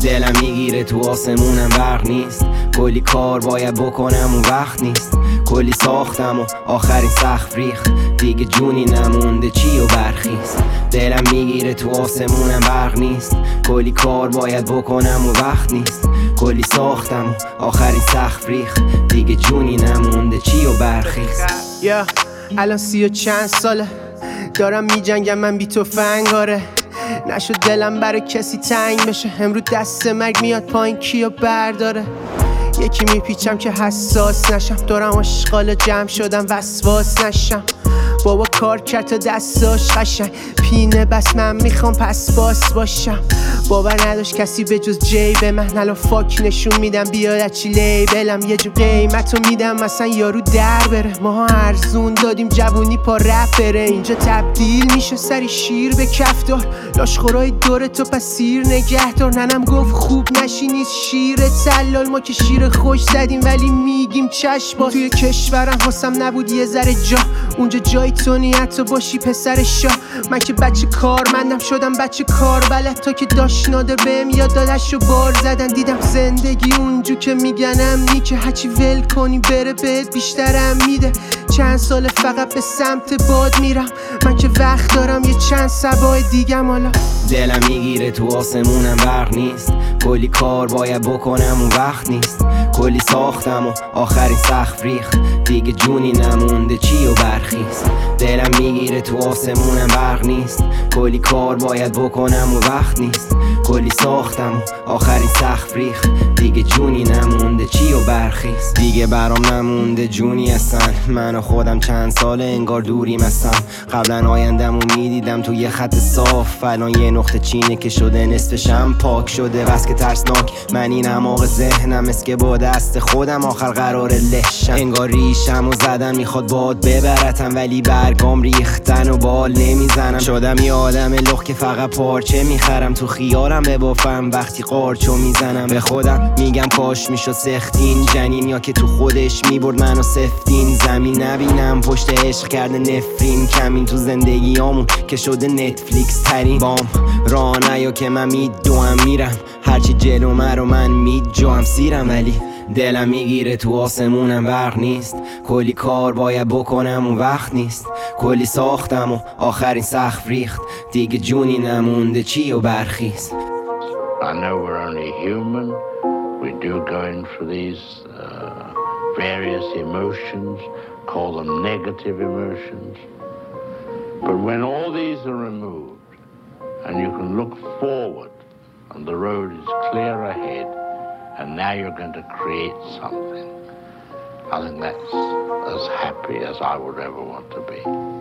دلم میگیره تو آسمونم برق نیست، کلی کار باید بکنم اون وقت نیست، کلی ساختم و آخرین سقف ریخت، دیگه جونی نمونده چی و برخیست. دلم میگیره تو آسمونم برق نیست، کلی کار باید بکنم و وقت نیست، کلی ساختم و آخرین سقف ریخت، دیگه جونی نمونده چی و برخیست. الان 30 و چند ساله دارم میجنگم من بی تفنگ، نشد دلم برای کسی تنگ بشه، امروز دست مرگ میاد پایین کیو برداره. یکی میپیچم که حساس نشم، دارم اشغال جمع شدم وسواس نشم. بابا کار کرد تا دستاش قشنگ پینه، بس من میخوام پس باس باشم. باور نداشت کسی به جز جیب من، الان فاک نشون میدم بیاد چی لیبلم. یه جو قیمتو میدم مثلا یارو در بره، ماها ارزون دادیم جوونی پا رپ بره. اینجا تبدیل میشه سری شیر به کفدار، لاشخورای دور تو پس سیر نگهدار. ننم گفت خوب نشی نیست شیر تلال، ما که شیر خوش زدیم ولی میگیم چشم باز. توی کشورم حسم نبود یه ذره جا، اونجا جای تو نیت تو باشی پسر شاه. من که بچه کارمندم شدم بچه کار بلد، تا که داشت نادر بهم یاد دادش و بار زدن. دیدم زندگی اونجو که میگنم نی، که هرچی ول کنی بره بهت بیشترم میده. چند سال فقط به سمت باد میرم، من که وقت دارم یه چند سبای دیگم. حالا دلم میگیره تو آسمونم برق نیست، کلی کار باید بکنم اون وقت نیست، کلی ساختم و آخرین سقف ریخت، دیگه جونی نمونده چی و برخیست. دلم میگیره تو آسمونم برق نیست، کلی کار باید بکنم و وقت نیست، کلی ساختم و آخرین سقف ریخت، دیگه جونی نمونده چی و برخیست. دیگه برام نمونده جونی هستن، من و خودم چند ساله انگار دوریم هستم. قبلا آیندمو میدیدم تو یه خط صاف، الان یه نقطه چینه که شده نصفشم پاک شده. بس که ترسناک من این عماق ذهنم، اس که با دست خودم آخر قرار لشم. انگار ریشم و زدن میخواد باد ببرتم، ولی برگام ریختن و بال نمیزنم. شدم یه آدم لخ که فقط پارچه میخرم، تو خیالم ببافم وقتی قارچو میزنم. به خودم میگم کاش میشد سختین جنین، یا که تو خودش میبرد منو سفتین زمین. نبینم پشت عشق کرده نفرین کمین، تو زندگیامون که شده نتفلیکس ترین. بام راه نیا که من میدوام میرم، هرچی جلو مرو من میجوام سیرم. ولی دلم میگیره تو آسمونم برق نیست، کلی کار باید بکنم اون وقت نیست، کلی ساختم و آخرین سقف ریخت، دیگه جونی نمونده چی و برخیست. I know we're only human. We do go in for these various emotions, call them negative emotions. But when all these are removed and you can look forward and the road is clear ahead and now you're going to create something, I think that's as happy as I would ever want to be.